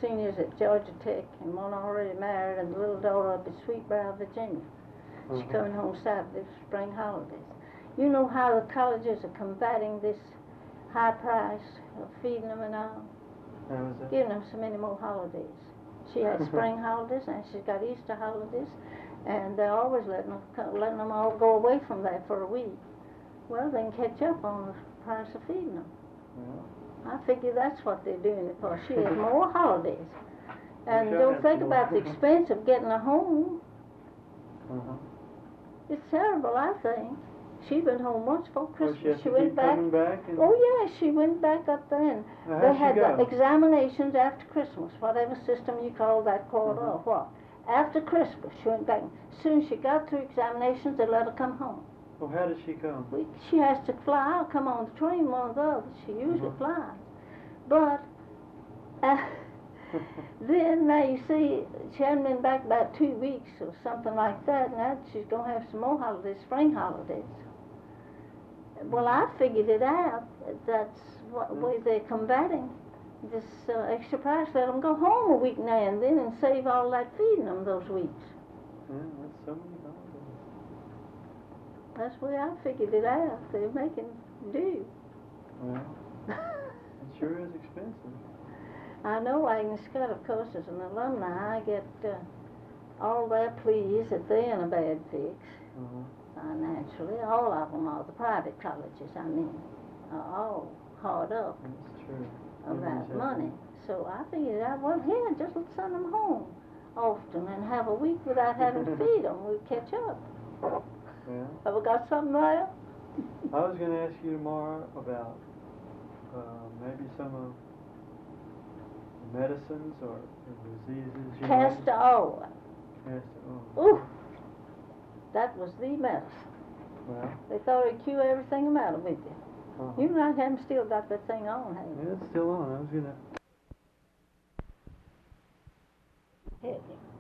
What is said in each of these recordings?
seniors at Georgia Tech, and one already married, and the little daughter up at Sweetbriar, Virginia. She's coming home Saturday for spring holidays. You know how the colleges are combating this high price of feeding them and all? How is that? Giving them so many more holidays. She has spring holidays, and she's got Easter holidays, and they're always letting them all go away from that for a week. Well, they can catch up on the price of feeding them. Yeah. I figure that's what they're doing it for. She has more holidays. And Sure, don't think that's about the more. expense of getting a home. Uh-huh. It's terrible, I think. She went home once for Christmas. Well, she went back. coming back? And Oh yeah, she went back up there, and Now, they how'd had she the go? examinations after Christmas, whatever system you call that quarter or what. After Christmas, she went back. As soon as she got through examinations, they let her come home. Well, how did she come? She has to fly or come on the train, one or the other. She usually flies. But then, now you see, she hadn't been back about 2 weeks or something like that, and now she's going to have some more holidays, spring holidays. Well, I figured it out. That's what way they're combating this extra price. Let them go home a week now and then and save all that feeding them those weeks. Yeah, that's so many holidays. That's the way I figured it out. They're making do. Well, it sure is expensive. I know Agnes Scott, of course, as an alumni, I get all their pleas that they're in a bad fix. Financially, all of them are. The private colleges, I mean, are all hard up That's true. about money. So I figured out, well, here, just let's send them home often and have a week without having to feed them. We'd catch up. Yeah. Have we got something there? I was going to ask you tomorrow about maybe some of the medicines or diseases. You Castor oil. Castor Ooh, that was the medicine. Well, They thought it'd cure everything the matter with you. You might have still got that thing on, haven't you? Yeah, it's still on. I was going to... Here.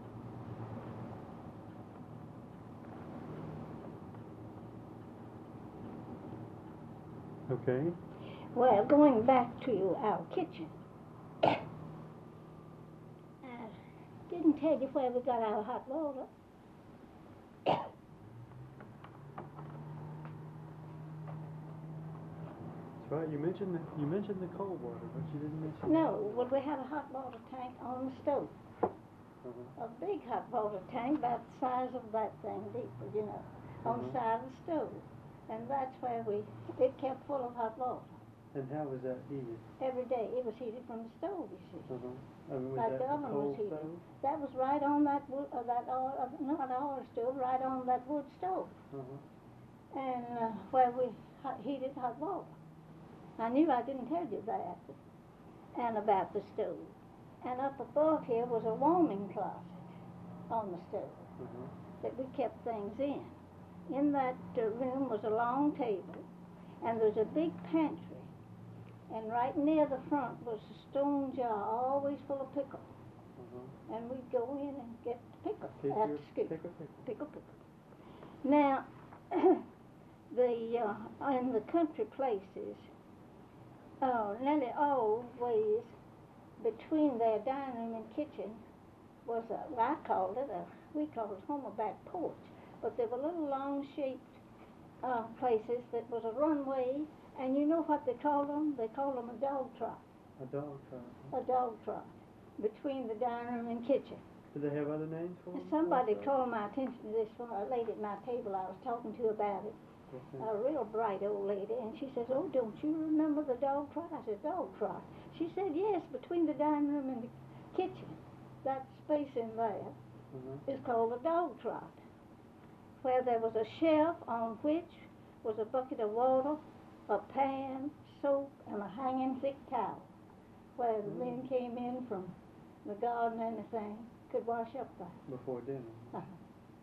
Okay. Well, going back to our kitchen, I didn't tell you where we got our hot water. That's right. You mentioned the cold water, but you didn't mention... No, well, we had a hot water tank on the stove. A big hot water tank, about the size of that thing, deeper, you know, on the side of the stove. And that's where it kept full of hot water. And how was that heated? Every day. It was heated from the stove, you see. I mean, was Like that the oven coal was heated. stove? That was right on that wood, not oil stove, right on that wood stove. And where we heated hot water. I knew I didn't tell you that. And about the stove. And up above here was a warming closet on the stove that we kept things in. In that room was a long table, and there was a big pantry. And right near the front was a stone jar, always full of pickle. And we'd go in and get the pickle after school. Pickle. Now, in the country places, nearly always between their dining room and kitchen was we called it home a back porch. But there were little long-shaped places that was a runway, and you know what they called them? They called them a dog trot. A dog trot. A dog trot between the dining room and kitchen. Did they have other names for them? Somebody called my attention to this one, a lady at my table I was talking to about it. A real bright old lady, and she says, "Oh, don't you remember the dog trot?" I said, "Dog trot?" She said, "Yes, between the dining room and the kitchen. That space in there is called a dog trot, where there was a shelf on which was a bucket of water, a pan, soap, and a hanging thick towel, where the men came in from the garden and anything could wash up there." Before dinner.